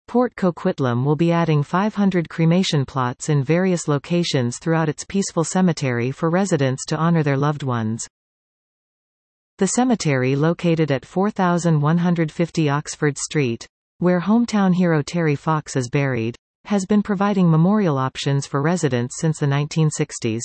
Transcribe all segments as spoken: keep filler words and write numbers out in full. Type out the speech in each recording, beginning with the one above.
Port Coquitlam will be adding five hundred cremation plots in various locations throughout its peaceful cemetery for residents to honor their loved ones. The cemetery, located at four thousand one hundred fifty Oxford Street, where hometown hero Terry Fox is buried, has been providing memorial options for residents since the nineteen sixties.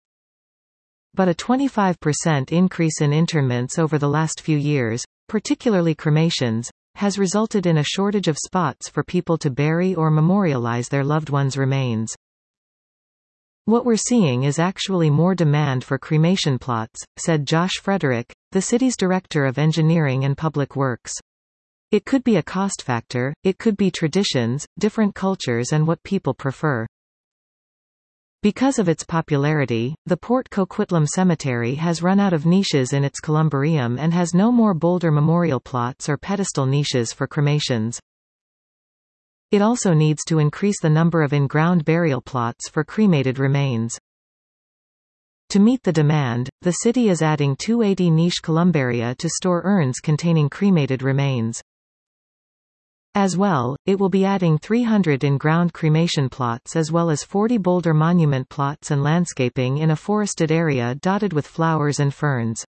But a twenty-five percent increase in interments over the last few years, particularly cremations, has resulted in a shortage of spots for people to bury or memorialize their loved ones' remains. What we're seeing is actually more demand for cremation plots, said Josh Frederick, the city's director of engineering and public works. It could be a cost factor, it could be traditions, different cultures and what people prefer. Because of its popularity, the Port Coquitlam Cemetery has run out of niches in its columbarium and has no more boulder memorial plots or pedestal niches for cremations. It also needs to increase the number of in-ground burial plots for cremated remains. To meet the demand, the city is adding two hundred eighty niche columbaria to store urns containing cremated remains. As well, it will be adding three hundred in-ground cremation plots as well as forty boulder monument plots and landscaping in a forested area dotted with flowers and ferns.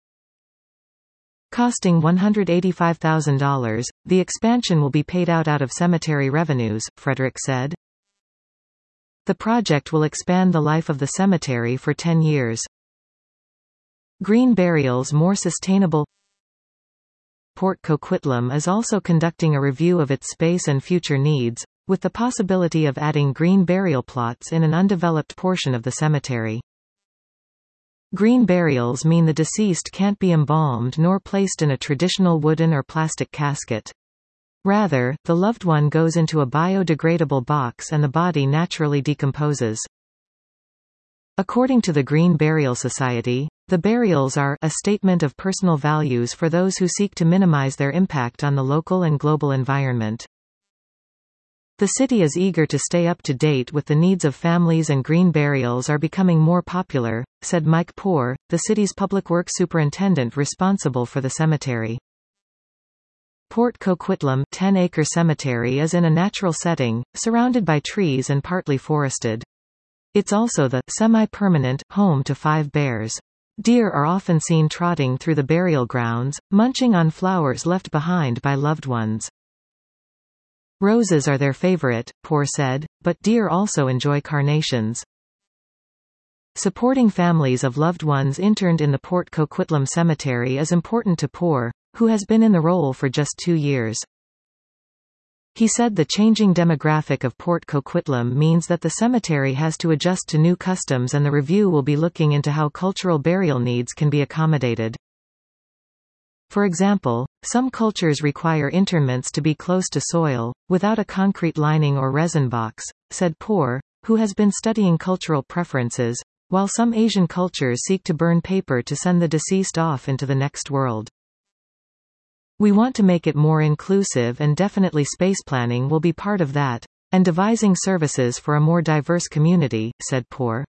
Costing one hundred eighty-five thousand dollars, the expansion will be paid out out of cemetery revenues, Frederick said. The project will expand the life of the cemetery for ten years. Green burials more sustainable. Port Coquitlam is also conducting a review of its space and future needs, with the possibility of adding green burial plots in an undeveloped portion of the cemetery. Green burials mean the deceased can't be embalmed nor placed in a traditional wooden or plastic casket. Rather, the loved one goes into a biodegradable box and the body naturally decomposes. According to the Green Burial Society, the burials are a statement of personal values for those who seek to minimize their impact on the local and global environment. The city is eager to stay up to date with the needs of families, and green burials are becoming more popular, said Mike Poore, the city's public works superintendent responsible for the cemetery. Port Coquitlam ten-acre cemetery is in a natural setting, surrounded by trees and partly forested. It's also the semi-permanent home to five bears. Deer are often seen trotting through the burial grounds, munching on flowers left behind by loved ones. Roses are their favorite, Poore said, but deer also enjoy carnations. Supporting families of loved ones interned in the Port Coquitlam Cemetery is important to Poore, who has been in the role for just two years. He said the changing demographic of Port Coquitlam means that the cemetery has to adjust to new customs, and the review will be looking into how cultural burial needs can be accommodated. For example, some cultures require interments to be close to soil, without a concrete lining or resin box, said Poore, who has been studying cultural preferences, while some Asian cultures seek to burn paper to send the deceased off into the next world. We want to make it more inclusive, and definitely space planning will be part of that, and devising services for a more diverse community, said Poore.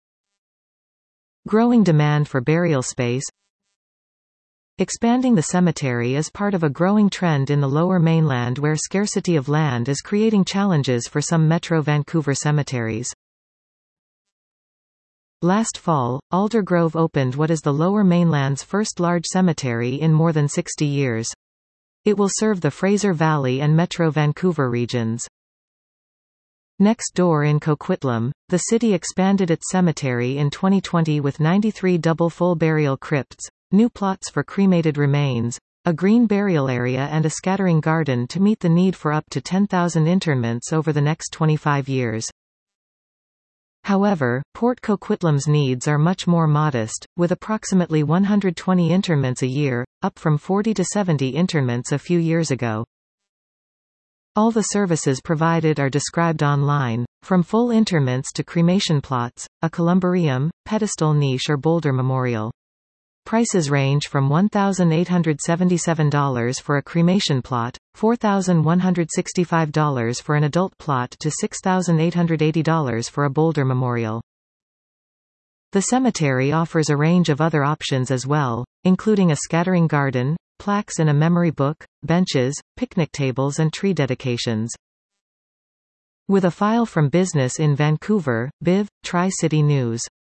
Growing demand for burial space. Expanding the cemetery is part of a growing trend in the Lower Mainland, where scarcity of land is creating challenges for some Metro Vancouver cemeteries. Last fall, Aldergrove opened what is the Lower Mainland's first large cemetery in more than sixty years. It will serve the Fraser Valley and Metro Vancouver regions. Next door in Coquitlam, the city expanded its cemetery in twenty twenty with ninety-three double full burial crypts, new plots for cremated remains, a green burial area and a scattering garden to meet the need for up to ten thousand interments over the next twenty-five years. However, Port Coquitlam's needs are much more modest, with approximately one hundred twenty interments a year, up from forty to seventy interments a few years ago. All the services provided are described online, from full interments to cremation plots, a columbarium, pedestal niche or boulder memorial. Prices range from one thousand eight hundred seventy-seven dollars for a cremation plot, four thousand one hundred sixty-five dollars for an adult plot to six thousand eight hundred eighty dollars for a boulder memorial. The cemetery offers a range of other options as well, including a scattering garden, plaques in a memory book, benches, picnic tables and tree dedications. With a file from business in Vancouver, B I V, Tri-City News.